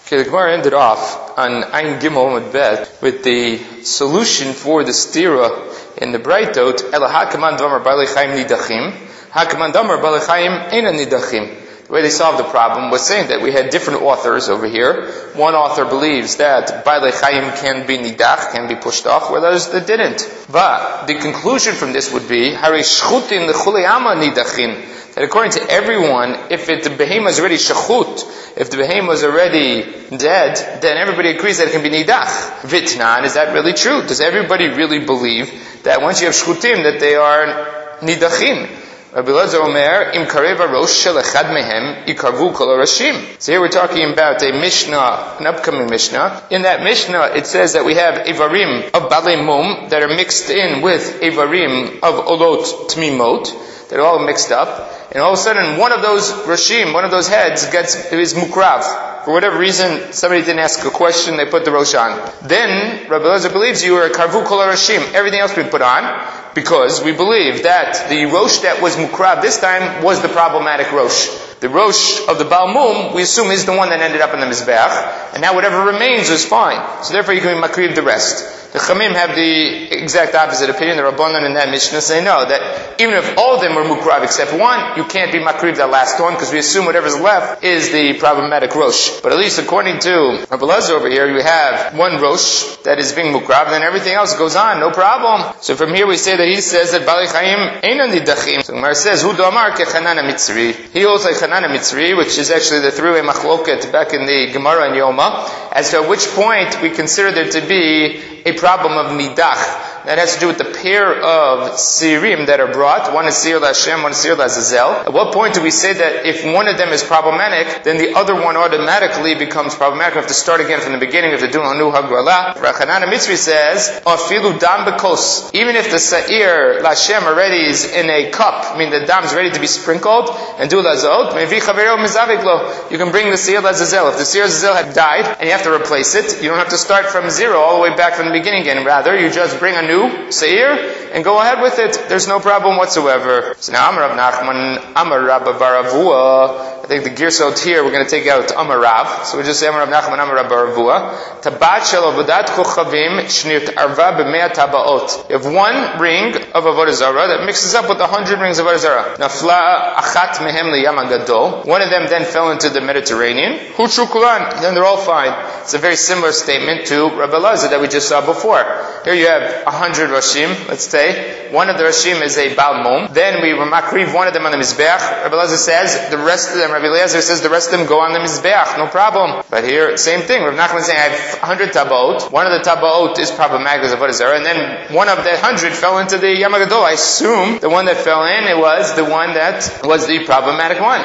Okay, the Gemara ended off on Ein Gimel Amud Bet with the solution for the stira in the Braitot. Ela hakaman damar balei chaim nidachim, hakaman damar balei chaim eina nidachim. The way they solved the problem was saying that we had different authors over here. One author believes that balei chaim can be nidach, can be pushed off, where others that didn't. But the conclusion from this would be harei shchutin lechulei ama nidachin. That according to everyone, if the behemoth is already shachut, if the behemoth is already dead, then everybody agrees that it can be nidach. Vitnan, is that really true? Does everybody really believe that once you have shchutim, that they are nidachim? Rabbi Elazar Omer, im karev harosh shel echad mehem, ikarvu kol harashim. So here we're talking about a Mishnah, an upcoming Mishnah. In that Mishnah, it says that we have Evarim of Balei Mum that are mixed in with Evarim of Olot Tmimot, that are all mixed up. And all of a sudden, one of those Rashim, one of those heads is Mukrav. For whatever reason, somebody didn't ask a question, they put the Rosh on. Then, Rabbi Elazar believes you are a Karvu Kol HaRashim. Everything else we put on, because we believe that the Rosh that was Mukrav this time was the problematic Rosh. The Rosh of the Baal Mum, we assume, is the one that ended up in the Mizbeach, and now whatever remains is fine. So therefore you can makriv the rest. The Chamim have the exact opposite opinion. The Rabbanan in that Mishnah say no, that even if all of them were Mukrav except one, you can't be makriv that last one, because we assume whatever's left is the problematic Rosh. But at least according to Rabbi Elazar over here, you have one Rosh that is being Mukrav, and then everything else goes on, no problem. So from here we say that he says that Balei Chaim eina nidachim. So Gemara says, Hu damar kechanana mitzri. He holds like Chanana Mitzri, which is actually the three-way machloket back in the Gemara and Yoma, as to at which point we consider there to be a problem of nidach. That has to do with the pair of sirim that are brought. One is sir Hashem, one is sir Azazel. At what point do we say that if one of them is problematic, then the other one automatically becomes problematic? We have to start again from the beginning. We have to do anu hagrala. Chanana Mitzri says, afilu dam bekos. Even if the sa'ir Hashem already is in a cup, I mean the dam is ready to be sprinkled, and do lazot, mevi chavero mizavik. You can bring the sir Azazel. If the sir Azazel had died and you have to replace it, you don't have to start from zero all the way back from the beginning again. Rather, you just bring a new seir and go ahead with it. There's no problem whatsoever. So now Amar Rav Nachman, Amar Rabba Baravua. I think the girsot here we're going to take out Amar Rav. So we just say Amar Rav Nachman, Amar Rabba Baravua. Tabat shel avodat kochavim shnirt arva b'mea tabaot. You have one ring of avodah zarah that mixes up with 100 rings of avodah zarah. Nafla achat mehem liyam hagadol. One of them then fell into the Mediterranean. Hutshu kulan. Then they're all fine. It's a very similar statement to Rabbi Elazar that we just saw before. Here you have 100 Rashim, let's say. One of the Rashim is a Baal Mum. Then we makriv one of them on the Mizbeach. Rabbi Elazar says the rest of them, Rabbi Elazar says the rest of them go on the Mizbeach, no problem. But here, same thing. Rabbi Nachman is saying I have 100 Tabaot. One of the Tabaot is problematic as avodah zarah, and then one of the 100 fell into the Yam HaGadol. I assume the one that fell in, it was the one that was the problematic one.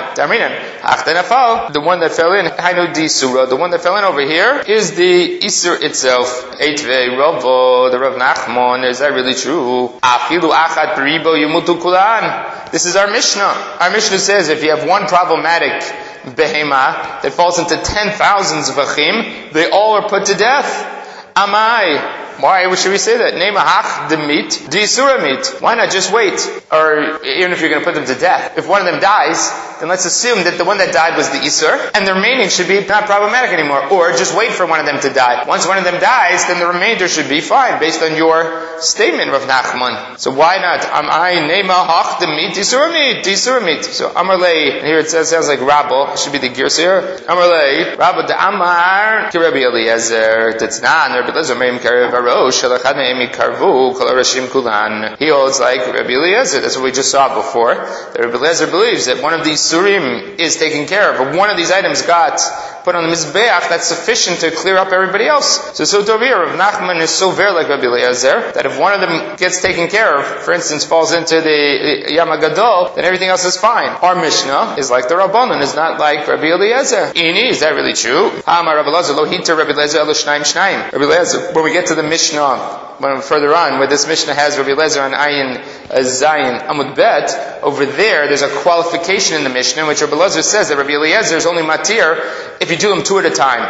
The one that fell in, Hainu di Surah, the one that fell in over here is the Isur itself. Eitvei Ravo, the Rav Nachman, is that really true? Afilu achat beribo yumutu kulan. This is our Mishnah. Our Mishnah says if you have one problematic behema that falls into 10,000s of achim, they all are put to death. Amai. Why should we say that? Name a hach the meat, the isura meat. Why not just wait? Or even if you're going to put them to death, if one of them dies, then let's assume that the one that died was the isur, and the remaining should be not problematic anymore. Or just wait for one of them to die. Once one of them dies, then the remainder should be fine, based on your statement, Rav Nachman. So why not? I name a hach the meat, the isura meat. So Amarlei, here it sounds like Rabbo, it should be the Girs here. Amarlei, Rabbo de Amar, ki Rabbi Eliezer, Tetznan, Rabbi Eliezer, Meim Karev he holds like Rabbi Eliezer. That's what we just saw before. That Rabbi Eliezer believes that one of these surim is taken care of, but one of these items got put on the Mizbeach, that's sufficient to clear up everybody else. So Tovir, Rav Nachman is so very like Rabbi Eliezer, that if one of them gets taken care of, for instance, falls into the Yam HaGadol, then everything else is fine. Our Mishnah is like the Rabbanan, is not like Rabbi Eliezer. Ini, is that really true? Amar Rabbi Eliezer, lo hiter Rabbi Eliezer, elo shnaim shnaim. Rabbi Eliezer, when we get to the Mishnah, when further on, where this Mishnah has Rabbi Eliezer on Ayin Zayin Amud Bet, over there's a qualification in the Mishnah in which Rabbi Eliezer says that Rabbi Eliezer is only matir if you do them two at a time.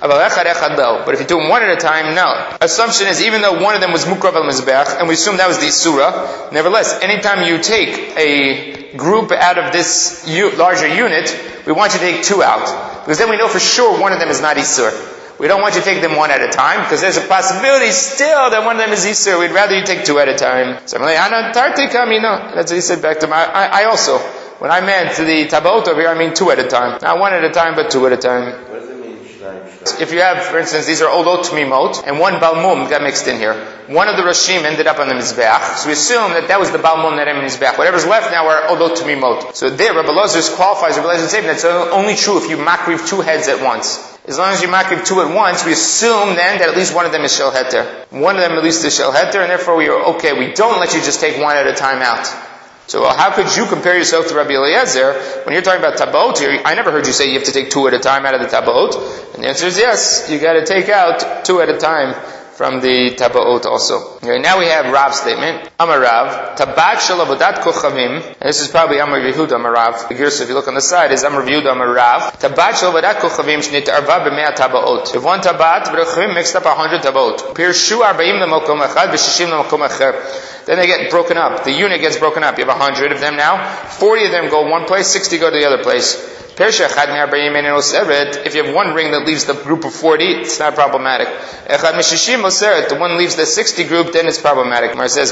But if you do them one at a time, no. Assumption is even though one of them was mukrav al mizbeach, and we assume that was the isura, nevertheless, anytime you take a group out of this larger unit, we want you to take two out. Because then we know for sure one of them is not isur. We don't want you to take them one at a time, because there's a possibility still that one of them is isur. We'd rather you take two at a time. So I'm like, that's what he said back to me. I also, when I meant to the tabaot over here, I mean two at a time. Not one at a time, but two at a time. What does it mean, shnayim? If you have, for instance, these are olot tmimot, and one balmum got mixed in here. One of the Rashim ended up on the Mizbeach, so we assume that was the balmum that ended on the Mizbeach. Whatever's left now are olot tmimot. So there, Rabbi Lazarus qualifies, Rabbi Lazarus saying that's only true if you makriv two heads at once. As long as you makriv two at once, we assume then that at least one of them is shel heter. One of them at least is shel heter, and therefore we are okay. We don't let you just take one at a time out. So how could you compare yourself to Rabbi Eliezer when you're talking about tabaot here? I never heard you say you have to take two at a time out of the tabaot. And the answer is yes, you got to take out two at a time from the tabaot also. Okay, now we have Rav's statement. Amar Rav, tabat shel avodat kochavim. And this is probably Amar Yehuda Amar Rav. The Gersa, if you look on the side, is Amar Yehuda Amar Rav. Tabat shel avodat kochavim shnit'arva b'mea tabaot. If one tabat, v'rechavim mixed up 100 tabaot. Pirshu 40 l'mokom echad, v'shishim l'mokom echer. Then they get broken up. The unit gets broken up. You have 100 of them now. 40 of them go one place, 60 go to the other place. If you have one ring that leaves the group of 40, it's not problematic. The one leaves the 60 group, then it's problematic. Mar says,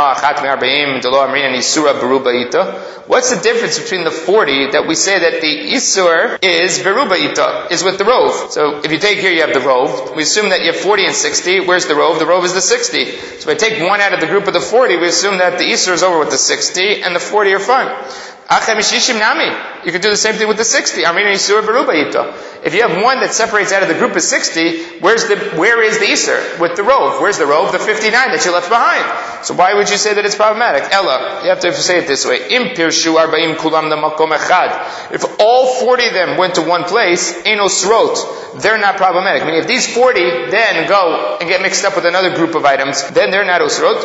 what's the difference between the 40 that we say that the isur is veruba is with the rove? So if you take here, you have the rove. We assume that you have 40 and 60. Where's the rove? The rove is the 60. So if I take one out of the group of the 40, we assume that the isur is over with the 60 and the 40 are fine. You could do the same thing with the 60. If you have one that separates out of the group of 60, where is the Isser? With the rove. Where's the rove? The 59 that you left behind. So why would you say that it's problematic? Ella, you have to say it this way. If all 40 of them went to one place, enosrot, they're not problematic. I mean, if these 40 then go and get mixed up with another group of items, then they're not osrot.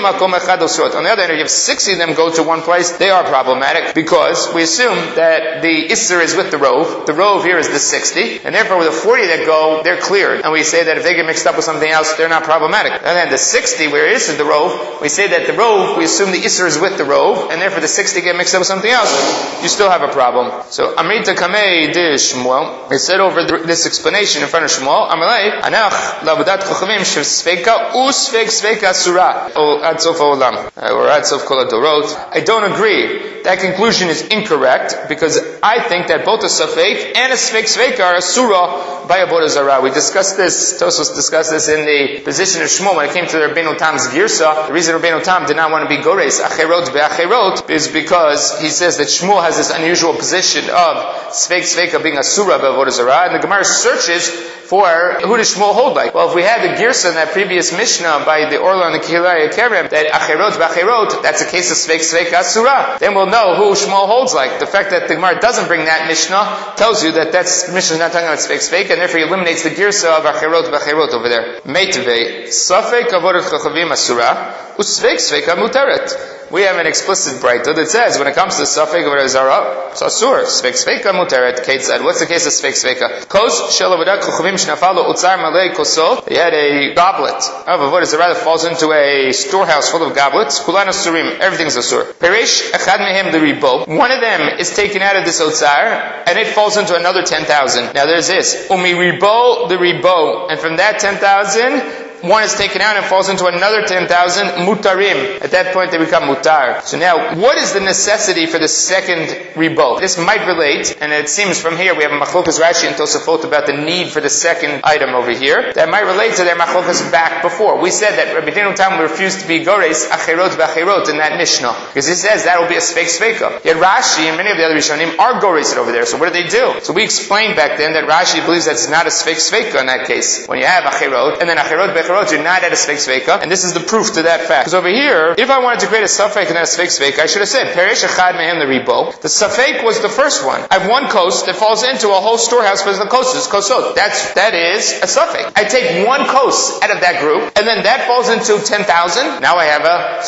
On the other hand, if you have 60 of them go to one place, they are problematic because we assume that the Isser is with the rove. The rove here is the 60, and therefore with the 40 that go, they're cleared. And we say that if they get mixed up with something else, they're not problematic. And then the 60, where Isser is the rove, we say that the rove, we assume the Isser is with the rove, and therefore the 60 get mixed up with something else, you still have a problem. So, Amrita Kamei de Shmuel, it said over this explanation in front of Shmuel, Amalei, Anach, Lavadat Chochavim, Sveka, Sveka Surah, or Ad Sof Olam, or Ad Sof Kol HaDorot. I don't agree. That conclusion is incorrect, because I think that both a Safek and a Sveka are a Surah by Avodah Zarah. We discussed this, Tosfos discussed this in the position of Shmuel when it came to Rabbeinu Tam's Girsa. The reason Rabbeinu Tam did not want to be Gores Acherot be'Acherot is because he says that Shmuel has this unusual position of Sveka being a Surah by Avodah Zarah, and the Gemara searches for who does Shmuel hold like. Well, if we had the Girsa in that previous Mishnah by the Orla and the Kehillah Kerem, that Acherot be'Acherot, that's a case of Sveka Surah, then we'll know who Shmuel holds like. The fact that the Gemara doesn't bring that Mishnah tells you that that's Mishnah is not talking about Sveka, and therefore he eliminates the Girsa of Acherot be'Acherot over there. Meitvei, Safek Avodat Chochavim Asura, Sveka Mutaret. We have an explicit braita that says when it comes to Safek Avodah Zarah, it's Asur. Sveka Muteret. Kate said, what's the case of Sveka? Kos Shel Avodat Chochavim Shnafalo Utzar Malei Kosot. He had a goblet of Avodah Zarah that falls into a storehouse full of goblets. Kulan Asurim. Everything's Asur. Perish Echad Mehem the Ribo. One of them is taken out of this Otzar and it falls into another 10,000. Now there's this. Umi Ribo the Ribo. And from that 10,000, one is taken out and falls into another 10,000 mutarim. At that point they become mutar. So now, what is the necessity for the second ribo? This might relate, and it seems from here we have a machlokas Rashi and Tosafot about the need for the second item over here. That might relate to their machlokas back before. We said that Rabbi Dinu Tam refused to be gores acherot b'acherot in that Mishnah. Because he says that will be a sveka. Yet Rashi and many of the other Rishonim are gores over there. So what do they do? So we explained back then that Rashi believes that it's not a sveka in that case. When you have acherot, and then acherot b'acherot, you're not at a sveka, and this is the proof to that fact. Because over here, if I wanted to create a safek and not a sveka, I should have said, Perish Echad Mehem the Ribo. The safek was the first one. I have one coast that falls into a whole storehouse for the kosot. That is a safek. I take one coast out of that group, and then that falls into 10,000. Now I have a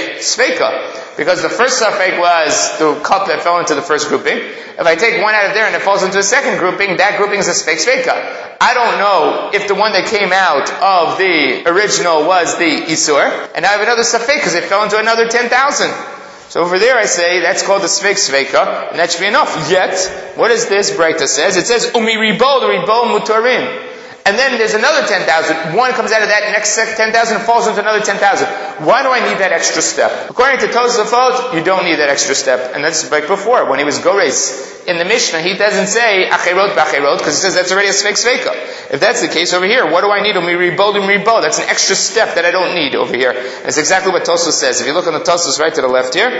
sveka. Because the first safek was the cup that fell into the first grouping. If I take one out of there and it falls into a second grouping, that grouping is a sveka. I don't know if the one that came out of the original was the Isur, and I have another Safek because it fell into another 10,000. So over there I say, that's called the Sfeik Sveika, and that should be enough. Yet, what does this Breita says? It says, Umi Ribo, the Ribo Mutarim. And then there's another 10,000. One comes out of that next 10,000 and falls into another 10,000. Why do I need that extra step? According to Tosafot, you don't need that extra step. And that's like before, when he was Gores in the Mishnah, he doesn't say Acherot B'Acherot, because he says that's already a Sfeik Sveika. If that's the case over here, what do I need? Umiribo. That's an extra step that I don't need over here. That's exactly what Tosafot says. If you look on the Tosafot right to the left here,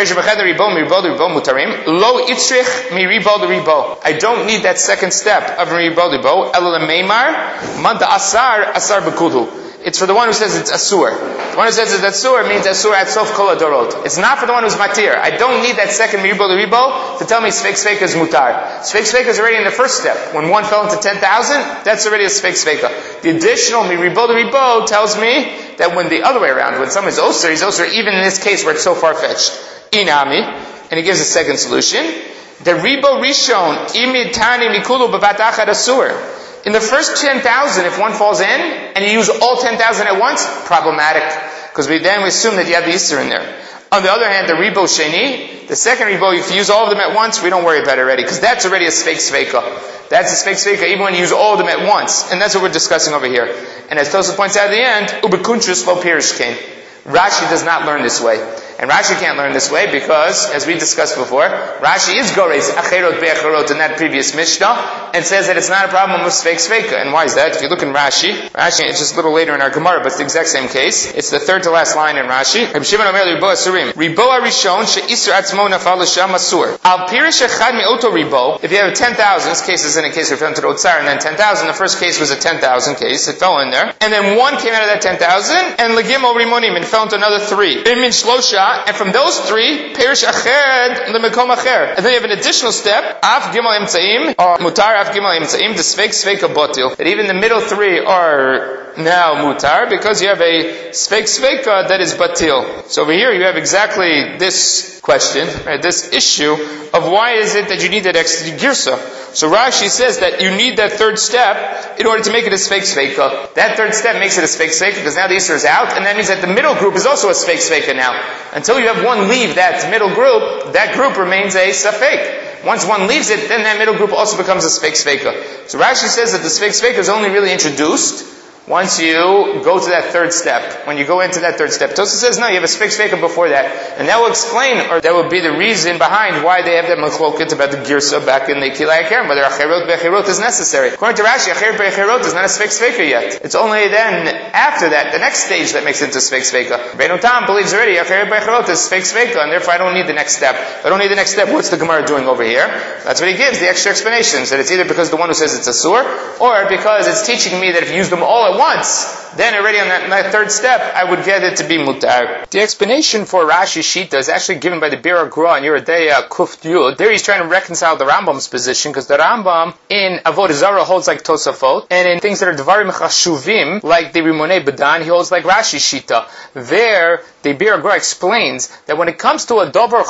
Lo Itzrich Miribo Ribo. I don't need that second step of Miribo Ribo. Elul Meimar Manta Asar B'Kudu. It's for the one who says it's Asur. The one who says it's Asur means Asur at Sof Kol Adorot. It's not for the one who's Matir. I don't need that second Miribo Ribo to tell me Sfeik Sveika is Mutar. Sfeik Sveika is already in the first step. When one fell into 10,000, that's already a Sfeik Sveika. The additional Miribo Ribo tells me that when the other way around, when someone is Osir, he's Osir even in this case where it's so far-fetched. Inami, and he gives a second solution. The Ribo Rishon Imitani Mikulu Babat Achad Asur. In the first 10,000, if one falls in, and you use all 10,000 at once, problematic. Because we assume that you have the Isser in there. On the other hand, the Ribo Sheni, the second Ribo, if you use all of them at once, we don't worry about it already. Because that's already a Sfeik Sveika. That's a Sfeik Sveika, even when you use all of them at once. And that's what we're discussing over here. And as Tosafot points out at the end, Ubekuntrus lo Pirishkein. Rashi does not learn this way. And Rashi can't learn this way because, as we discussed before, Rashi is Gores Acherot Be'acherot in that previous Mishnah, and says that it's not a problem with Sfeik Sveika. And why is that? If you look in Rashi, it's just a little later in our Gemara, but it's the exact same case. It's the third to last line in Rashi. Reb Shimon Omer Ribo Asurim. Ribo Arishon she'isur atzmo nafal l'sham asur. Al pirish echad mi'oto ribo. If you have 10,000, this case is in a case where it fell into the Otsar, and then 10,000, the first case was a 10,000 case, it fell in there. And then one came out of that 10,000, and legimo rimonim, and fell into another 3. Imin shlosha, and from those 3, perish ached lemekom acher. And then you have an additional step, af gimel emtzaim, or mutar af gimel emtzaim, the sfeik sveika botil. That even the middle 3 are now mutar, because you have a sfeik sveika that is batil. So over here you have exactly this question, right, this issue of why is it that you need that extra girsa. So Rashi says that you need that third step in order to make it a sfeik sveika. That third step makes it a sfeik sveika because now the Isser is out, and that means that the middle group is also a sfeik sveika now. Until you have one leave that middle group, that group remains a safek. Once one leaves it, then that middle group also becomes a sfeik sveika. So Rashi says that the sfeik sveika is only really introduced once you go to that third step. When you go into that third step. Tosafot says, no, you have a sfeik sveika before that. And that will explain, or that will be the reason behind why they have that machloket about the girsa back in the Kilai Kerem, whether acherot be'acherot is necessary. According to Rashi, acherot be'acherot is not a sfeik sveika yet. It's only then, after that, the next stage that makes it into sfeik sveika. Beinu Tam believes already, acherot be'acherot is sfeik sveika, and therefore I don't need the next step. If I don't need the next step, what's the Gemara doing over here? That's what he gives, the extra explanations, that it's either because the one who says it's asur, or because it's teaching me that if you use them all at once, then already on that third step, I would get it to be mutar. The explanation for Rashi Shita is actually given by the Bir Gra in Yeridea Kuf Yud. There he's trying to reconcile the Rambam's position, because the Rambam in Avodah Zarah holds like Tosafot, and in things that are Dvarim Chashuvim, like the Rimonei Bedan, he holds like Rashi Shita. There, the Bir Gra explains that when it comes to a Dover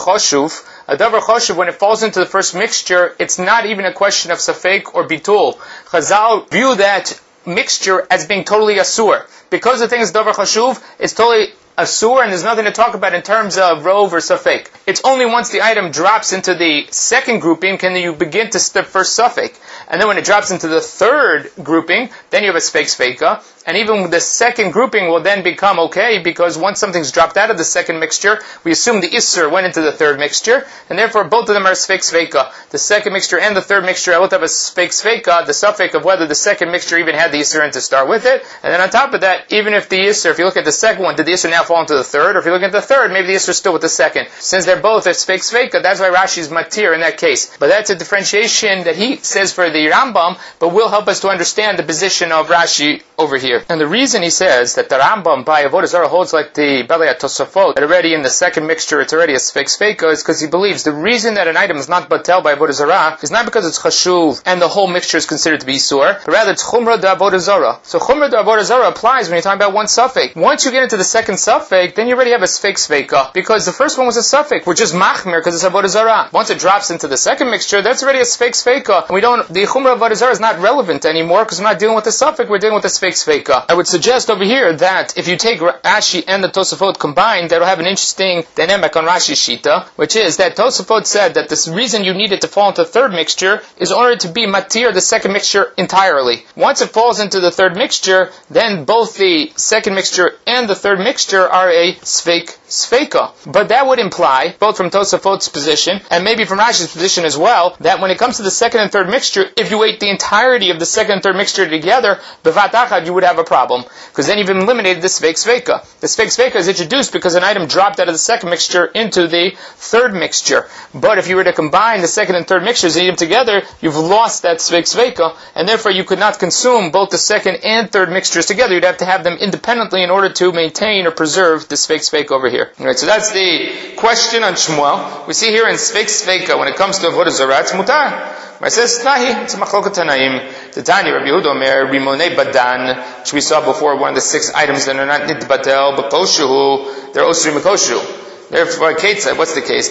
Choshuv, when it falls into the first mixture, it's not even a question of Safek or Bitul. Chazal view that mixture as being totally asur. Because the thing is davar chashuv, it's totally asur, and there's nothing to talk about in terms of rov or safek. It's only once the item drops into the second grouping can you begin to step first safek. And then when it drops into the third grouping, then you have a sfeik sveika. And even the second grouping will then become okay, because once something's dropped out of the second mixture, we assume the Isser went into the third mixture, and therefore both of them are sfeik sveika. The second mixture and the third mixture both have a sfeik sveika, the suffix of whether the second mixture even had the Isser in to start with it. And then on top of that, even if the Isser, if you look at the second one, did the Isser now fall into the third? Or if you look at the third, maybe the Isser is still with the second. Since they're both a sfeik sveika, that's why Rashi's matir in that case. But that's a differentiation that he says for the Rambam, but will help us to understand the position of Rashi over here. And the reason he says that the Rambam by Avodah Zarah holds like the Belei Tosafot, that already in the second mixture it's already a sfeik sveika, is because he believes the reason that an item is not batel by Avodah Zarah is not because it's chashuv and the whole mixture is considered to be isur, but rather it's chumrah da Avodah Zarah. So chumrah da Avodah Zarah applies when you're talking about one suffix. Once you get into the second suffix, then you already have a sfeik sveika, because the first one was a suffix, which is machmir because it's Avodah Zarah. Once it drops into the second mixture, that's already a sfeik sveika, and the Chumrah of Avodah Zarah is not relevant anymore because we're not dealing with the suffix, we're dealing with the Sfeik Sveika. I would suggest over here that if you take Rashi and the Tosafot combined, that'll have an interesting dynamic on Rashi's Shita, which is that Tosafot said that the reason you need it to fall into the third mixture is in order to be matir the second mixture entirely. Once it falls into the third mixture, then both the second mixture and the third mixture are a Sfeik Sveika. But that would imply, both from Tosafot's position and maybe from Rashi's position as well, that when it comes to the second and third mixture, if you ate the entirety of the second and third mixture together, bevat achad, you would have a problem. Because then you've eliminated the Sfeik Sveika. The Sfeik Sveika is introduced because an item dropped out of the second mixture into the third mixture. But if you were to combine the second and third mixtures and eat them together, you've lost that Sfeik Sveika, and therefore you could not consume both the second and third mixtures together. You'd have to have them independently in order to maintain or preserve the Sfeik Sveika over here. Alright, so that's the question on Shmuel. We see here in Sfeik Sveika, when it comes to Avodah Zarah, it's mutar. It says, Nahi, it's a machloket tanaim. The Tanya, Rabbi Yehuda Omer, Rimonei Badan, which we saw before, one of the 6 items that are not nitbatel, but koshuhu, they're osri mikoshu. Therefore, what's the case?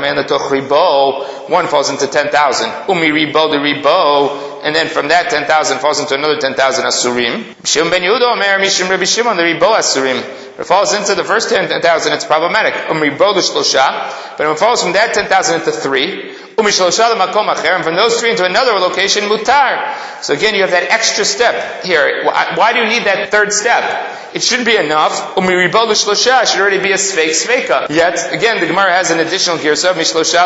One falls into 10,000. Umi ribo, the ribo, and then from that 10,000 falls into another 10,000 asurim. Shimon ben Yehuda Omer, Mishim Rabbi Shimon, the ribo asurim. If it falls into the first 10,000, it's problematic. Ribo l'shlosha, but if it falls from that 10,000 into 3, and from those 3 into another location, mutar. So again, you have that extra step here. Why do you need that third step? It shouldn't be enough. It should already be a Sfeik Sveika. Yet, again, the Gemara has an additional girsa.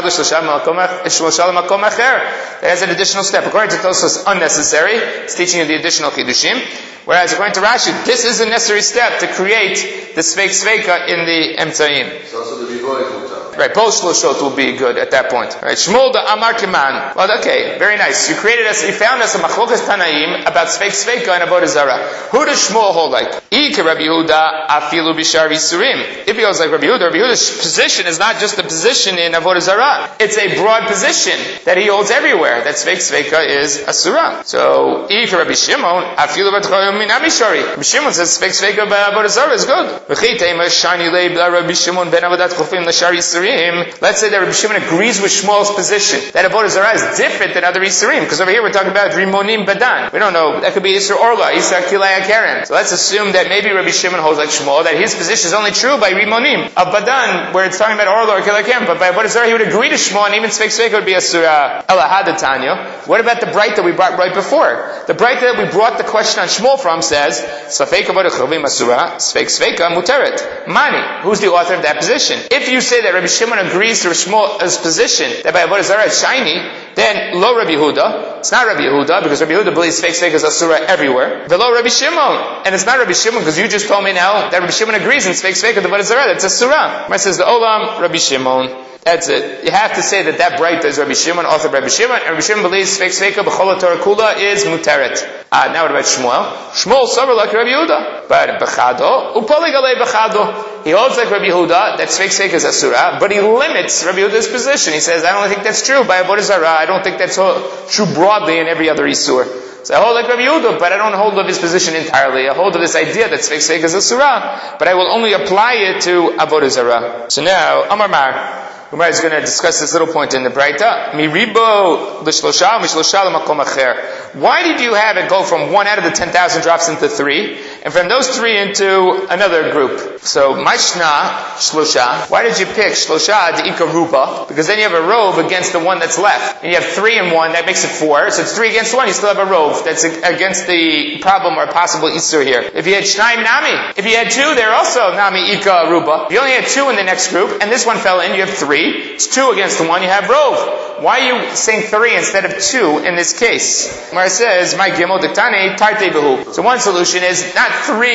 It has an additional step. According to Tosfos, unnecessary. It's teaching you the additional chidushim. Whereas according to Rashi, this is a necessary step to create the Sfeik Sveika in the Emtzayim. So also the Ribo is mutar. Right, both shloshot will be good at that point. Right, Shmuel da Amar Kiman. Well, okay, very nice. You found us a machlokas Tanaim about Sfeik Sveika and Avodah Zarah. Who does Shmuel hold like? Ike Rabbi Yehuda afilu bishar visurim. If he holds like Rabbi Yehuda's position is not just a position in Avodah Zarah. It's a broad position that he holds everywhere. That Sfeik Sveika is asura. So Ike Rabbi Shimon afilu b'tchayim min amishari. Rabbi Shimon says Sfeik Sveika by Avodah Zarah is good. V'chitema shani leib la Rabbi Shimon ben avodat chofim l'shar yisurim. Let's say that Rabbi Shimon agrees with Shmuel's position that Avodah Zarah is different than other Yisurim, because over here we're talking about Rimonim Badan. We don't know, that could be Yisur Orla, Yisur Kilaya Karen. So let's assume that maybe Rabbi Shimon holds like Shmuel, that his position is only true by Rimonim of Badan, where it's talking about Orla or Kilaya Karen, but by Avodah Zarah he would agree to Shmuel, and even Sfeik Sveika would be a Surah Elahad Tanya. What about the Braita we brought right before? The Braita that we brought the question on Shmuel from says, Sfeik Avodah Chovim Asura, Sfeik Sveika Muteret. Mani, who's the author of that position? If you say that Rabbi Shimon agrees to Shmuel's position that by Avodah Zarah is shiny, then lo Rabbi Yehuda. It's not Rabbi Yehuda because Rabbi Yehuda believes Sfeik Sveika is asura everywhere. Velo Rabbi Shimon, and it's not Rabbi Shimon because you just told me now that Rabbi Shimon agrees in Sfeik Sveika to Avodah Zarah. That's asura. It says the Olam Rabbi Shimon. That's it. You have to say that Braita is Rabbi Shimon, author of Rabbi Shimon, and Rabbi Shimon believes Sfeik Sveika b'chol Torah kula is muteret. Now what about Shmuel? Shmuel sober like Rabbi Yehuda, but b'chado upolig alei b'chado. He holds like Rabbi Yehuda that Sfeik Sveika is asura, but he limits Rabbi Yehuda's position. He says, I don't think that's true by Avodah Zarah. I don't think that's true broadly in every other Isur. So I hold like Rabbi Yehuda, but I don't hold of his position entirely. I hold of this idea that Sfeik Sveika is asura, but I will only apply it to Avodah Zarah. So now, Amar Mar. Gemara is going to discuss this little point in the Braita. Miribo l'shlosha, mishlosha l'makom acher. Why did you have it go from 1 out of the 10,000 drops into 3, and from those 3 into another group? So, Mashna, shlosha. Why did you pick shlosha, the ika ruba? Because then you have a rove against the one that's left. And you have 3 and 1, that makes it 4. So it's 3 against 1, you still have a rove. That's against the problem or possible isur here. If you had shnaim nami, if you had 2, they're also nami ika ruba. If you only had 2 in the next group, and this one fell in, you have 3. It's 2 against the 1, you have rove. Why are you saying 3 instead of 2 in this case? Where it says, my gimel diktane tarte behu. So one solution is not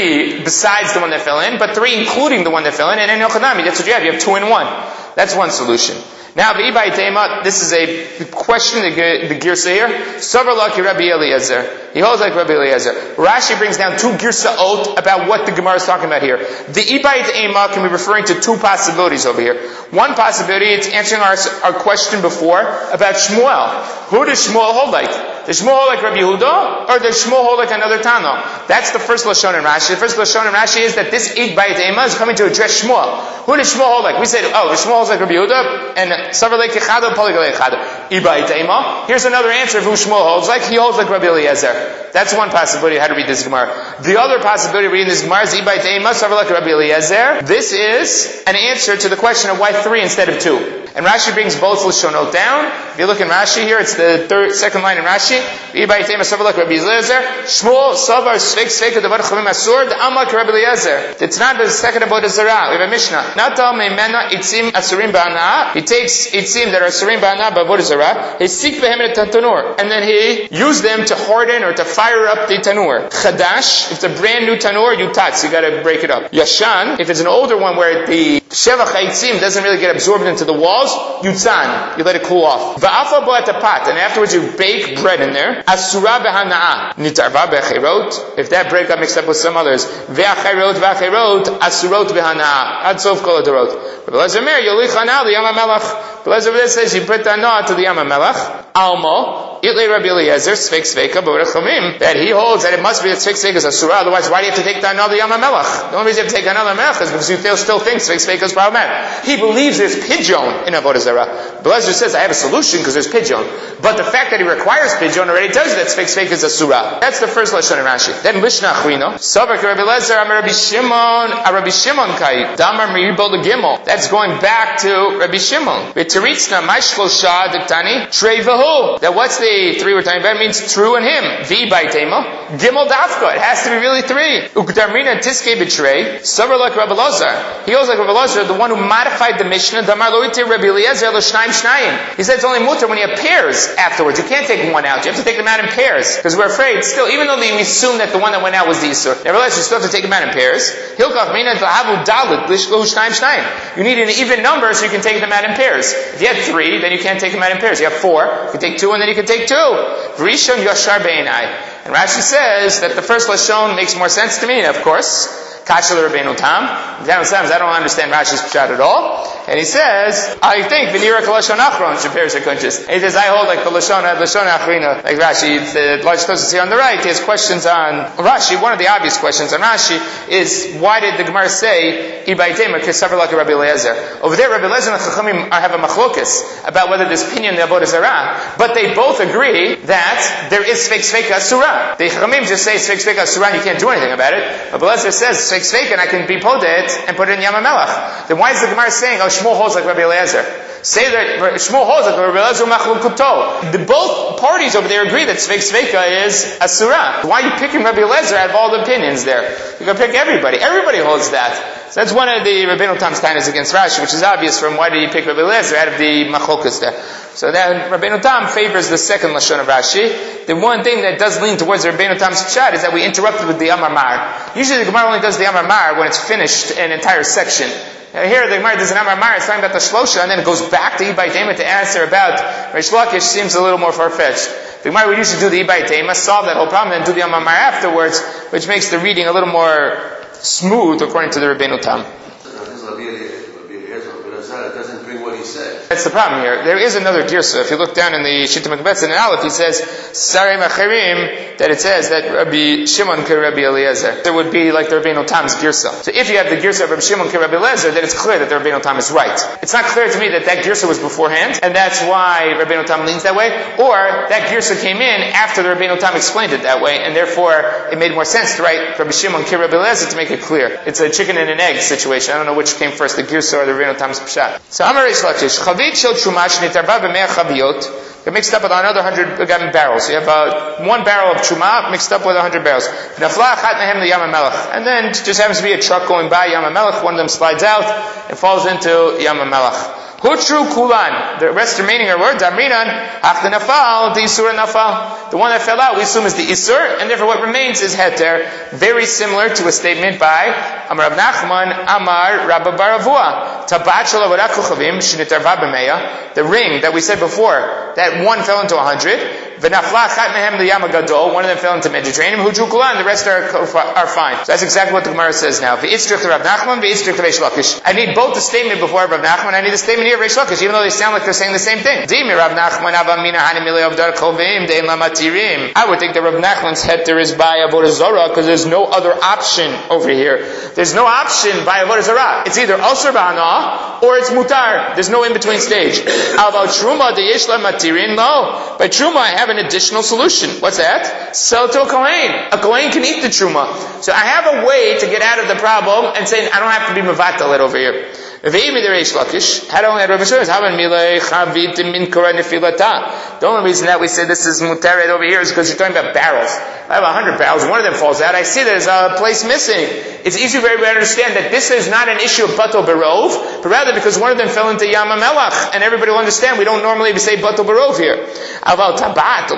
3 besides the one that fell in, but 3 including the one that fell in, and then yochanami, that's what you have. You have 2 and 1. That's one solution. Now, this is a question, the girsa here. Sover laki Rabbi Eliezer. He holds like Rabbi Eliezer. Rashi brings down 2 girsaot about what the Gemara is talking about here. The Ibayit Ema can be referring to 2 possibilities over here. One possibility, it's answering our question before about Shmuel. Who does Shmuel hold like? Does Shmuel hold like Rabbi Yehuda, or does Shmuel hold like another Tana? That's the first Lashon in Rashi. The first Lashon in Rashi is that this Ibayit Ema is coming to address Shmuel. Who does Shmuel hold like? We said, Shmuel holds like Rabbi Yehuda, and Savar Leke Chado, Polig Leke Chado. Here's another answer of who Shmuel holds like. He holds like Rabbi Eliezer. That's one possibility how to read this Gemara. The other possibility of reading this Gemara is Ibai Teima, Savar like Rabbi Eliezer. This is an answer to the question of why 3 instead of 2. And Rashi brings both Lashonot down. If you look in Rashi here, it's the second line in Rashi. Ibai Teima, Savar like Rabbi Eliezer. Shmuel, Savar, Sveik, Sveik, Devar Chavim Asur, the Am like Rabbi Eliezer. It's not the second Avodah Zarah. We have a Mishnah. Natal Meimena Itzim Asurim Ba'ana. He takes Itzim that are Asurim Ba'ana Ba'avodah Zarah. He seek behemoth tanur. And then he used them to harden or to fire up the tanur. Chadash, if it's a brand new tanur, you tats, you gotta break it up. Yashan, if it's an older one where the Shevach HaItzim doesn't really get absorbed into the walls, Yutzan, you let it cool off. Va'afa bo at the pot, and afterwards you bake bread in there. Asura behana'a. Nitarva be'achirot, if that bread got mixed up with some others. Ve'achirot, asurot behana'a. Ad sof kol adorot. Rabbi Eliezer Meir, Yolich hana l'yam ha'melach. Rabbi Eliezer says you put hana to the yam ha'melach. Almo. Itlei Rabbi Eliezer, Sveik Sveika, B'Rachamim, that he holds that it must be that Sveik Sveika is Asura, otherwise why do you have to take down another Yam HaMelech? The only reason you have to take another Melech is because you still think Sveik Sveika is problematic. He believes there's pidyon in Avodah Zarah. Belezer says, I have a solution because there's pidyon. But the fact that he requires pidyon already tells you that Sveik Sveika is Asura. That's the first Lashon in Rashi. Then Mishnah Achwino, Savak Rabbi Eliezer, Amar Rabbi Shimon Kai, Damar Miribol Gimel. That's going back to Rabbi Shimon. V'teritzna, Maishlosha, Diktani, Trei Vahu. That what's the 3 we're talking about? It means true in him. V by Tema. Gimel Dafka. It has to be really 3. Ukdarmina Tiske Betray. Savar like Rabbi Elazar. He goes like Rabbi Elazar, the one who modified the Mishnah. Damar Loite Rabbi Eliezer L'Shnaim Shnayim. He said it's only mutter when you have pairs afterwards. You can't take one out. You have to take them out in pairs. Because we're afraid still, even though we assume that the one that went out was the Isur, nevertheless you still have to take them out in pairs. Hilkach Mina T'havu Dalit L'Shlo Shnayim Shnayim. You need an even number so you can take them out in pairs. If you had 3, then you can't take them out in pairs. You have 4, you can take 2 and then you can take 2. Vrishon Yashar Beinai. And Rashi says that the first Lashon makes more sense to me, of course. Kasha Rabbeinu Tam. Rabbeinu Tam says, I don't understand Rashi's pshat at all. And he says, I think V'nira Kalashon Achron Shapir Shekunchis. And he says, I hold like the Lashon Achrina, like Rashi. The large Tosfos here on the right, he has questions on Rashi. One of the obvious questions on Rashi is, why did the Gemara say, Ibai Tema Kesavar like Rabbi Eliezer? Over there, Rabbi Eliezer and Chachamim have a machlokas about whether there's pinyon in the Avodah Zarah. But they both agree that there is Sveik Sveika Asura. The Chachamim just say Sveik Sveika Asura and you can't do anything about it. Rabbi Eliezer says, Sveik Sveika and I can be podet and put it in Yam HaMelech. Then why is the Gemara saying, oh, Shmuel holds like Rabbi Eliezer? Say that Shmuel holds like Rabbi Eliezer Machlukuto. Both parties over there agree that Sveik Sveika is Asura. Why are you picking Rabbi Eliezer out of all the opinions there? You can pick everybody. Everybody holds that. So that's one of the Rabbeinu Tam's tainas against Rashi, which is obvious from why did he pick Rabbi Eliezer out of the machlokas there. So then Rabbeinu Tam favors the second Lashon of Rashi. The one thing that does lean towards Rabbeinu Tam's pshat is that we interrupted with the Amar Mar. Usually the Gemara only does the Amar Mar when it's finished an entire section. Here the Gemara does an Amar Mar, it's talking about the Shlosha, and then it goes back to Ibai Tema to answer about Reish Lakish. Seems a little more far-fetched. The Gemara would usually do the Ibai Tema, solve that whole problem, and do the Amar Mar afterwards, which makes the reading a little more smooth according to the Rabbeinu Tam. It doesn't bring what he said. That's the problem here. There is another girsa. If you look down in the Shita Mekbetz in Aleph, he says, Sarei Machirim, that it says that Rabbi Shimon ke Rabbi Eliezer. There would be like the Rabbeinu Tam's girsa. So if you have the girsa of Rabbi Shimon ke Rabbi Eliezer, then it's clear that the Rabbeinu Tam is right. It's not clear to me that that girsa was beforehand, and that's why Rabbeinu Tam leans that way, or that girsa came in after the Rabbeinu Tam explained it that way, and therefore it made more sense to write Rabbi Shimon ke Rabbi Eliezer to make it clear. It's a chicken and an egg situation. I don't know which came first, the girsa or the Rabbeinu Tam's pshat. So Amar Reish Lakish, Chavit shel Truma shenitarva b'mei chaviyot. They're mixed up with another 100 barrels. So you have 1 barrel of Truma mixed up with 100 barrels. Nafla achat mehem liyam HaMelech. And then just happens to be a truck going by Yam HaMelech. One of them slides out and falls into Yam HaMelech. Hutru kulan. The rest remaining are words. Amrinan, ach the nafal, the isur nafal. The one that fell out, we assume is the isur, and therefore what remains is heter. Very similar to a statement by Amar Rav Nachman, Amar Rabba Baravua. Tabat shel avodat kochavim shenitarva b'meya. The ring that we said before, that one fell into 100. V'nafla achat mehem liyam gadol. One of them fell into Mediterranean. Hudru kulan. The rest are fine. So that's exactly what the Gemara says now. V'itzrich Rav Nachman, v'itzrich Reish Lakish. I need both the statement before Rav Nachman. I need the statement here of Reish Lakish, even though they sound like they're saying the same thing. Dimi Rav Nachman avamina hanimilei avdar kovim dein lamatirim. I would think that Rav Nachman's heter is by avodah zarah because there's no other option over here. There's no option by avodah zarah. It's either asur b'hana or it's mutar. There's no in between stage. How about truma deyesh lamatirin? No. By truma, I have an additional solution. What's that? Sell to a kohen. A kohen can eat the truma. So I have a way to get out of the problem and say I don't have to be mevatel it over here. How do only the only reason that we say this is mutared over here is because you're talking about barrels. I have 100 barrels, one of them falls out, I see there's a place missing. It's easy for everybody to understand that this is not an issue of batel barov, but rather because one of them fell into Yam HaMelach, and everybody will understand we don't normally say batel barov here. Talking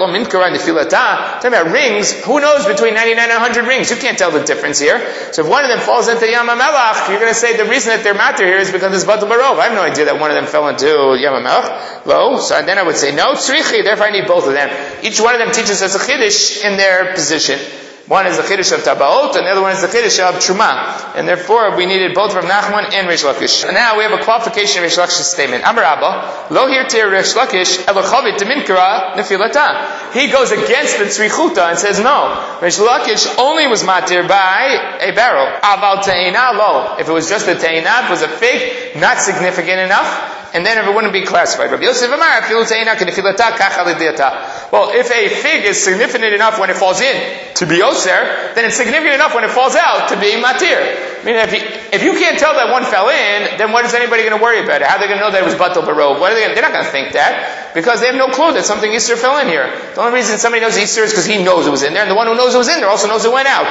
about rings, who knows between 99 and 100 rings? You can't tell the difference here. So if one of them falls into Yam HaMelach, you're going to say the reason that they're matter here is because it's batel barov. I have no idea that one of them fell into Yam HaMelach. Lo, so then I would say no, tzrichi, therefore I need both of them. Each one of them teaches us a chiddush in their position. One is the chiddush of tabaot, and the other one is the chiddush of truma. And therefore, we needed both Rav Nachman and Reish Lakish. And now we have a qualification of Reish Lakish's statement. Amar Abba, lo hirtir Reish Lakish, elochavit deminkara nefilata. He goes against the tzrichuta and says no. Reish Lakish only was matir by a barrel. Aval te'ina lo. If it was just a te'ina, if it was a fig, not significant enough, and then it wouldn't be classified. Rabbi Yosef Amar, well, if a fig is significant enough when it falls in to be oser, then it's significant enough when it falls out to be matir. I mean, if you can't tell that one fell in, then what is anybody going to worry about it? How are they going to know that it was batel barov? They're not going to think that, because they have no clue that something Easter fell in here. The only reason somebody knows Easter is because he knows it was in there, and the one who knows it was in there also knows it went out.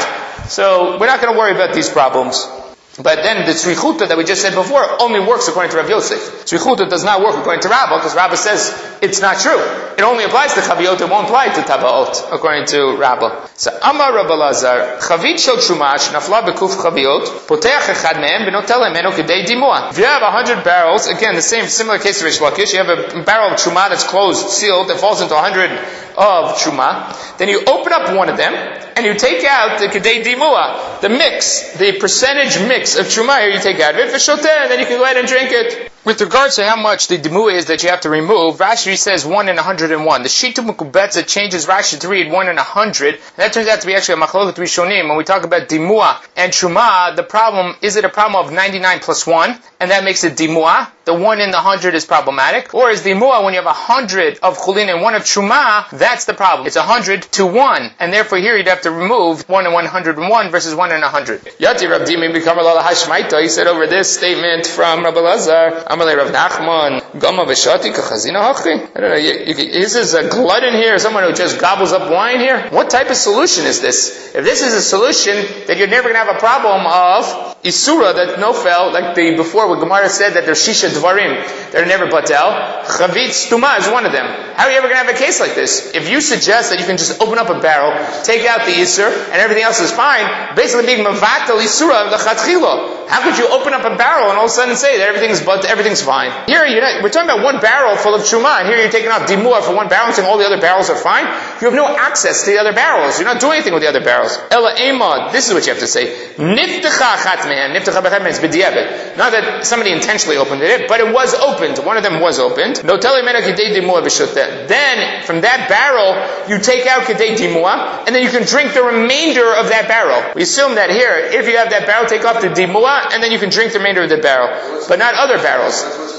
So we're not going to worry about these problems. But then the tzrichuta that we just said before only works according to Rav Yosef. Tzrichuta does not work according to Rabbah, because Rabbah says it's not true. It only applies to chaviyot, it won't apply to tabaot, according to Rabbah. So Amar Rabbi Lazar, chavit shel trumash nafla bekuf chaviyot, poteach echad mehem benotel emenu kedei dimua. If you have 100 barrels, again the same similar case of Reish Lakish, you have a barrel of truma that's closed, sealed, that falls into 100 of truma, then you open up one of them, and you take out the kedei dimua, the mix, the percentage mix of truma here, you take out of it, v'shoteh, and then you can go ahead and drink it. With regards to how much the dimua is that you have to remove, Rashi says 1 in 101. The Shita Mukubetza changes Rashi to read 1 in 100, and that turns out to be actually a machlokes rishonim. When we talk about dimua and truma, the problem, is it a problem of 99 plus 1, and that makes it dimua? The 1 in the 100 is problematic? Or is dimua when you have 100 of chulin and 1 of truma, that's the problem. It's 100 to 1, and therefore here you'd have to remove 1 in 101 versus 1 in 100. Yati Rav Dimi B'Kamar Lala Hashmaita, he said over this statement from Rabbi Lazar, Amalei Rav Nachman, Gama V'Shati Kachazina Hachi. I don't know, is this a glutton here, someone who just gobbles up wine here? What type of solution is this? If this is a solution, then you're never going to have a problem of Isura that no fell, like before when Gemara said that there's Shisha Dvarim, they're never batel. Chavit Stuma is one of them. How are you ever going to have a case like this? If you suggest that you can just open up a barrel, take out the Isur, and everything else is fine, basically being Mavatal Isura L'Chatchila. How could you open up a barrel and all of a sudden say that everything's fine? Here, we're talking about one barrel full of Truma, and here you're taking out Dimua for one barrel and saying all the other barrels are fine. You have no access to the other barrels. You're not doing anything with the other barrels. Ela Emad, this is what you have to say. Niftecha Chatmehan, Niftecha Bechatmehan is B'diabet. Not that somebody intentionally opened it, but it was opened. One of them was opened. No telemena Kedei Dimua B'shuteh. Then, from that barrel, you take out Kedei Dimua, and then you can drink the remainder of that barrel. We assume that here, if you have that barrel, take off the Dimua, and then you can drink the remainder of the barrel. But not other barrels.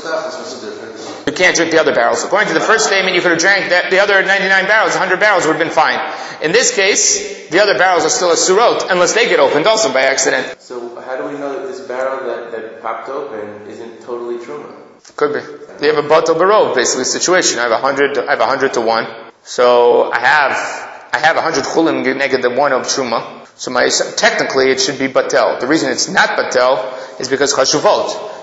You can't drink the other barrels. According to the first statement, you could have drank the other 99 barrels, 100 barrels would have been fine. In this case, the other barrels are still a surot, unless they get opened also by accident. So how do we know that this barrel that popped open isn't totally truma? Could be. They have a batel barov, basically, situation. I have 100 to 1. So I have 100 chulim neged the 1 of truma. So technically it should be batel. The reason it's not batel is because chashuvot.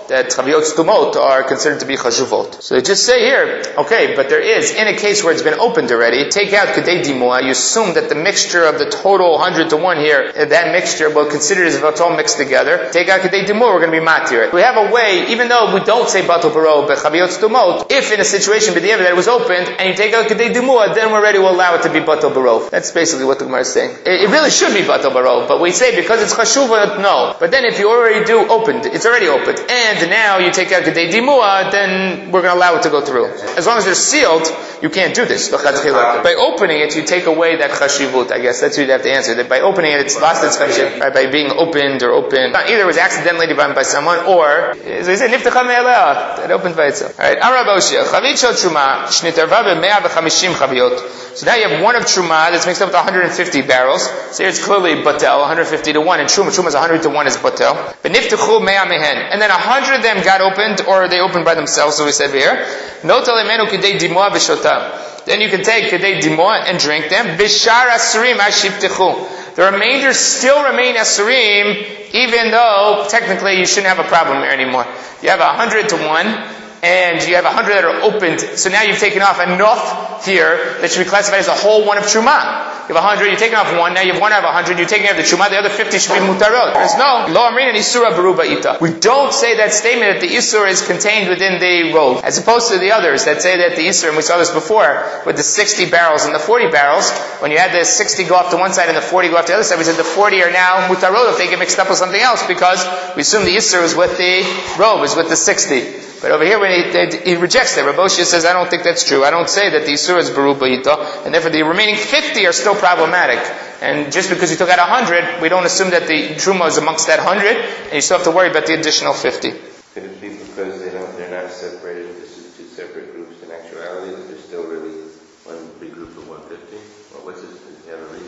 that Chaviyot Stumot are considered to be Chashuvot. So they just say here, okay, but there is, in a case where it's been opened already, take out Kedei Dimua, you assume that the mixture of the total 100 to 1 here, that mixture, well, considered as if it's all mixed together, take out Kedei Dimua, we're going to be matir. We have a way, even though we don't say Batal Barov, but Chaviyot Stumot, if in a situation that it was opened, and you take out Kedei Dimua, then we're ready to allow it to be Batal Barov. That's basically what the Gemara is saying. It really should be Batal Barov, but we say because it's Chashuva, no. But then if you already do opened, it's already opened, and now you take out Kedei Dimua, then we're going to allow it to go through. As long as they're sealed, you can't do this. By opening it, you take away that Chashivut, I guess. That's what you'd have to answer. That by opening it, it's lost its Chashiv, right? By being opened or opened. Either it was accidentally divided by someone, or, as we said, Niftacha Me'eleh, it opened by itself. Alright, Amar Boshia, Chavit Shel Truma, Shnitarva Be-150 Chaviyot. So now you have one of Truma that's mixed up with 150 barrels. So here it's clearly Batel, 150 to 1, and Truma is 100 to 1 is Batel. But Niftachu Mea Mehen. And then 100 of them got opened, or they opened by themselves, so we said here. Notal Emenu Kedei Dimua V'Shota. Then you can take Kedei Dimua and drink them. Bishar Asurim Ashiftechu. The remainder still remain Asurim, even though technically you shouldn't have a problem here anymore. You have 100 to 1, and you have 100 that are opened, so now you've taken off enough here that should be classified as a whole one of Truma. You have 100, you're taking off one, now you have one out of 100, you're taking off the Truma, the other 50 should be Mutarot. There's no, Lo Amrin and Isura Baruba Ita. We don't say that statement that the Isur is contained within the robe, as opposed to the others that say that the Isur, and we saw this before, with the 60 barrels and the 40 barrels, when you had the 60 go off to one side and the 40 go off to the other side, we said the 40 are now Mutarot if they get mixed up with something else, because we assume the Isur is with the robe, is with the 60. But over here, when he rejects that, Rav Oshia says, I don't think that's true. I don't say that the Isur is Baruch B'Yita, and therefore the remaining 50 are still problematic. And just because you took out 100, we don't assume that the Truma is amongst that 100, and you still have to worry about the additional 50. Could it be because they're not separated into two separate groups in actuality, that there's still really one big group of 150? Well, what's this? Does he have a reason?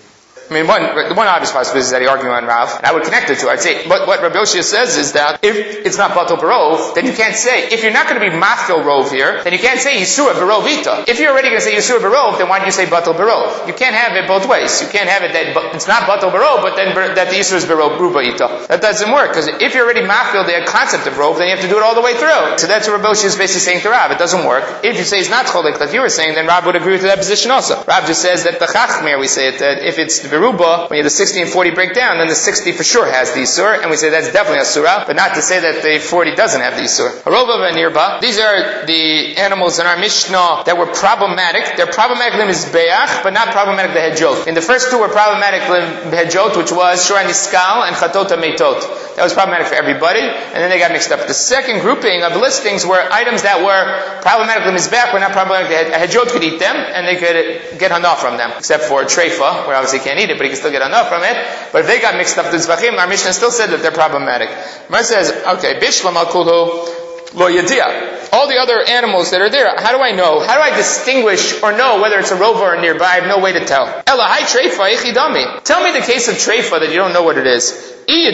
I mean, one obvious possibility is that he argued on Rav, and I would connect it to it. I'd say, what Rabbi Yoshia says is that if it's not Batal Barov, then you can't say, if you're not going to be Mafil Rov here, then you can't say Yisura Barov Ita. If you're already going to say Yisura Barov, then why don't you say Batal Barov? You can't have it both ways. You can't have it that it's not Batal Barov, but then that the Yisura is Barov Ruba Ita. That doesn't work, because if you're already Mafil the concept of Rov, then you have to do it all the way through. So that's what Rabbi Yoshia is basically saying to Rav. It doesn't work. If you say it's not Cholik, like you were saying, then Rav would agree with that position also. Rav just says that the Chachmir, we say it, that if it's the Veruba, when you have the 60 and 40 break down, then the 60 for sure has the Isur, and we say that's definitely a Surah, but not to say that the 40 doesn't have the Isur. Harova and Nirba, these are the animals in our Mishnah that were problematic. They're problematic Limizbeach, but not problematic the Hedjot. In the first two were problematic Hedjot, which was Shura Niskal and Chatota Meitot. That was problematic for everybody, and then they got mixed up. The second grouping of listings were items that were problematic Limizbeach, but not problematic the Hedjot could eat them, and they could get hanaf from them, except for Treifa, where obviously can't eat it, but he can still get hanaf from it. But if they got mixed up to Zvachim, our Mishnah still said that they're problematic. Mar says, okay, Bishlam al Kulhu Lo Yadia. All the other animals that are there, how do I know? How do I distinguish or know whether it's a rover or nearby? I have no way to tell. Elahai Treifa Ichidami. Tell me the case of Treifa that you don't know what it is.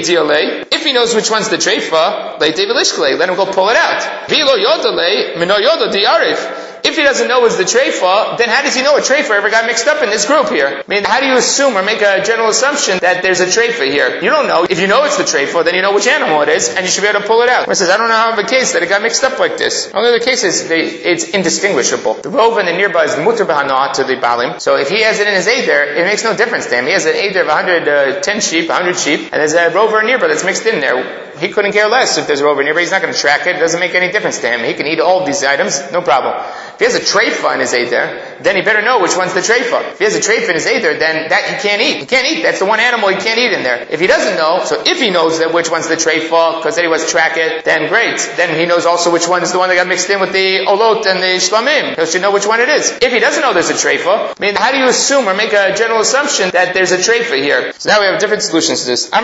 If he knows which one's the Treifa, let him go pull it out. Vilo Yodale, Mino Yodo Diarif. If he doesn't know it's the treifa, then how does he know a treifa ever got mixed up in this group here? I mean, how do you assume or make a general assumption that there's a treifa here? You don't know. If you know it's the treifa, then you know which animal it is, and you should be able to pull it out. It says, I don't know how I have a case that it got mixed up like this. Only the case is it's indistinguishable. The rov and the nearby is mutar b'hanah to the balim. So if he has it in his eder, it makes no difference to him. He has an eder of 110 sheep, 100 sheep, and there's a rover nearby that's mixed in there. He couldn't care less if there's a rover nearby. He's not going to track it. It doesn't make any difference to him. He can eat all these items, no problem. If he has a treifa in his eder, then he better know which one's the treifa. If he has a treifa in his eder, then that he can't eat. He can't eat. That's the one animal he can't eat in there. If he doesn't know, so if he knows that which one's the treifa, because then he was track it, then great. Then he knows also which one is the one that got mixed in with the olot and the shlamim. He should know which one it is. If he doesn't know there's a treifa, I mean, how do you assume or make a general assumption that there's a treifa here? So now we have different solutions to this. So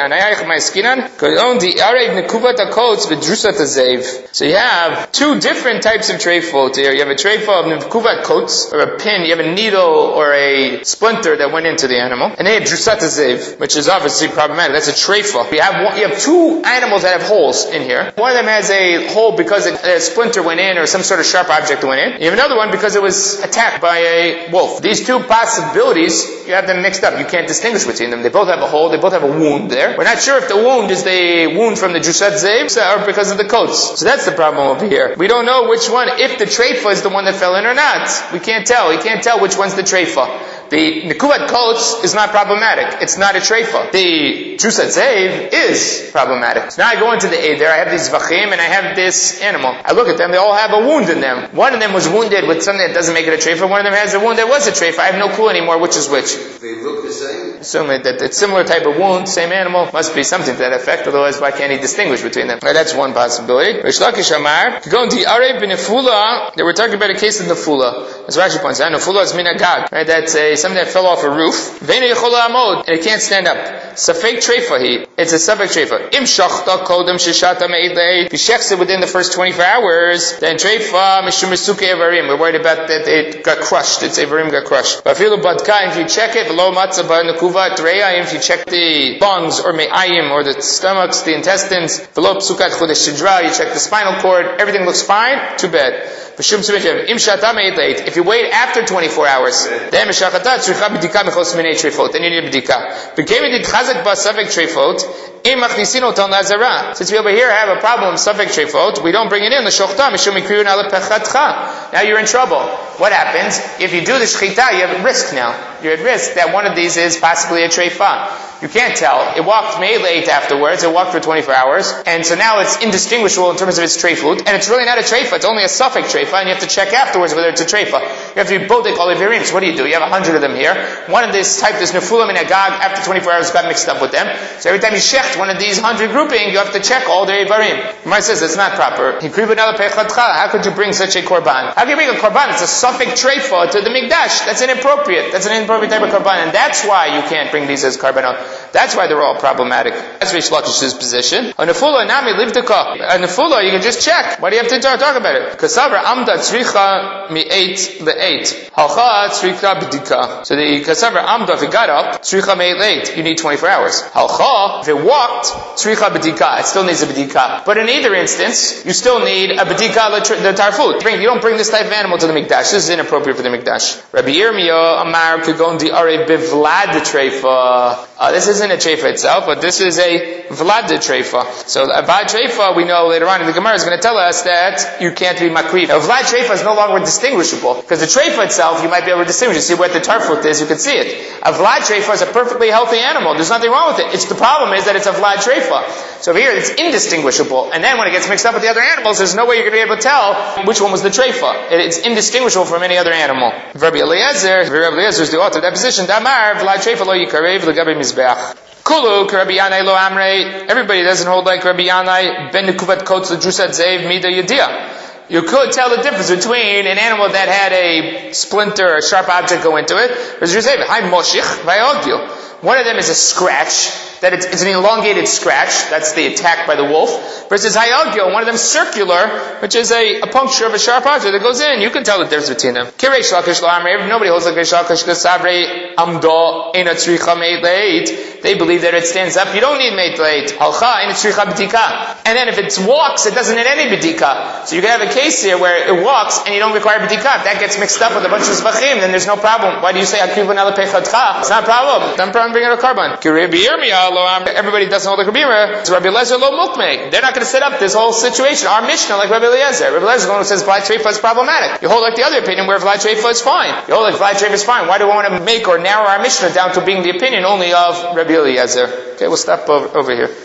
you have two different types of treifot here. You have a treifa of nevkuvat kotes, or a pin, you have a needle or a splinter that went into the animal. And then you have drusat hazev, which is obviously problematic. That's a treifa. You have two animals that have holes in here. One of them has a hole because a splinter went in or some sort of sharp object went in. You have another one because it was attacked by a wolf. These two possibilities, you have them mixed up. You can't distinguish between them. They both have a hole, they both have a wound there. We're not sure if the wound is the wound from the Jushat Zev or because of the coats. So that's the problem over here. We don't know which one, if the treifa is the one that fell in or not. We can't tell. We can't tell which one's the treifa. The Nekuvat coats is not problematic. It's not a treifa. The Jushat Zev is problematic. So now I go into the Eder, I have these vachim, and I have this animal. I look at them, they all have a wound in them. One of them was wounded with something that doesn't make it a treifa. One of them has a wound that was a treifa. I have no clue anymore which is which. They look the same? Assuming that it's similar type of wound, same animal, must be something to that effect, otherwise why can't he distinguish between them? Right, that's one possibility. Rish Lakish Amar, to go into the Arei b'Nefula, they were talking about a case of Nefula. As Rashi points out, Nefula is minagag. Right, that's something that fell off a roof. Ve'ena yechola amod, and it can't stand up. Safek treifa he. It's a safek treifa. Im shachta kodem sheshata me'ed le'ed. If he shechs it within the first 24 hours, then treifa mishum esuke evarim. We're worried about that it got crushed. Its evarim got crushed. Vafilu badka, if you check it, v'lo matzah ba'nekuva treya, if you check the lungs or me'ayim or the stomachs, the intestines, v'lo psukat chodesh shidra, you check the spinal cord, everything looks fine, too bad. If you wait after 24 hours, then you need a b'dika. Since we over here have a problem of safek treifot, we don't bring it in the shochta. Now you're in trouble. What happens? If you do the shechita, you have a risk now. You're at risk that one of these is possibly a treifa. You can't tell. It walked made late afterwards. It walked for 24 hours. And so now it's indistinguishable in terms of its treifut. And it's really not a treifa. It's only a safek treifa. And you have to check afterwards whether it's a treifa. You have to be bodek all of your rims. What do? You have 100 of them here. One of this type, this nefulam and agag, after 24 hours got mixed up with them. So every time you shecht one of these 100 grouping, you have to check all their ivarim. Gemara says that's not proper. How could you bring such a korban? How can you bring a korban? It's a safek treifa to the mikdash. That's inappropriate. That's an inappropriate type of korban. And that's why you can't bring these as korbanot. That's why they're all problematic. That's Rish Lakish's position. A nefula nami livdika. A nefula, you can just check. Why do you have to talk about it? Kasavra amda tzricha mi-8 le-8. Halcha tzricha b'dika. So the kasavra amda, if it got up, tzricha mi-8 le-8. You need 24 hours. Halcha, if it walked, tzricha b'dika. It still needs a b'dika. But in either instance, you still need a b'dika the tarfut. You don't bring this type of animal to the mikdash. This is inappropriate for the mikdash. Rabbi Yirmiyah Amar Kagon di Are Bivlad Treifa. This isn't a treifa itself, but this is a vlad treifa. So a vlad treifa, we know later on in the Gemara is going to tell us that you can't be makriv. Now, a vlad treifa is no longer distinguishable because the treifa itself you might be able to distinguish. You see where the tarfut is, you can see it. A vlad treifa is a perfectly healthy animal. There's nothing wrong with it. The problem is that it's a vlad treifa. So over here it's indistinguishable, and then when it gets mixed up with the other animals, there's no way you're going to be able to tell which one was the treifa. It's indistinguishable from any other animal. Rabbi Eliezer is the author of that position. Damar vlad treifa lo yikarev legabe mizbeach. Kulu, Rabbi Yanai lo amrei. Everybody doesn't hold like Rabbi Yanai. Ben nekuvat kotes l'jusat zev mida yadia. You could tell the difference between an animal that had a splinter, a sharp object go into it, versus Yusef. Hi moshich vayogyu. One of them is a scratch. That it's an elongated scratch. That's the attack by the wolf. Versus hayagyo, one of them circular, which is a puncture of a sharp object that goes in. You can tell the difference between them. Kirei shlakish la'amrei. Nobody holds like Kirei shlakish l'savrei amdo ena tzricha meit leit. They believe that it stands up. You don't need meit leit. Halcha ena tzricha b'dika. And then if it walks, it doesn't need any b'dika. So you can have a case here where it walks and you don't require b'dika. If that gets mixed up with a bunch of zvachim, then there's no problem. Why do you say akrivu nala pechadcha? It's not a problem. Don't bring it a carbon. Everybody doesn't hold like Rabbi Yirmiyah. It's Rabbi Eliezer lo mukmei. They're not going to set up this whole situation. Our Mishnah like Rabbi Eliezer. Rabbi Eliezer is the one who says vlad treifa is problematic. You hold like the other opinion where vlad treifa is fine. You hold like vlad treifa is fine. Why do we want to make or narrow our Mishnah down to being the opinion only of Rabbi Eliezer? Okay, we'll stop over here.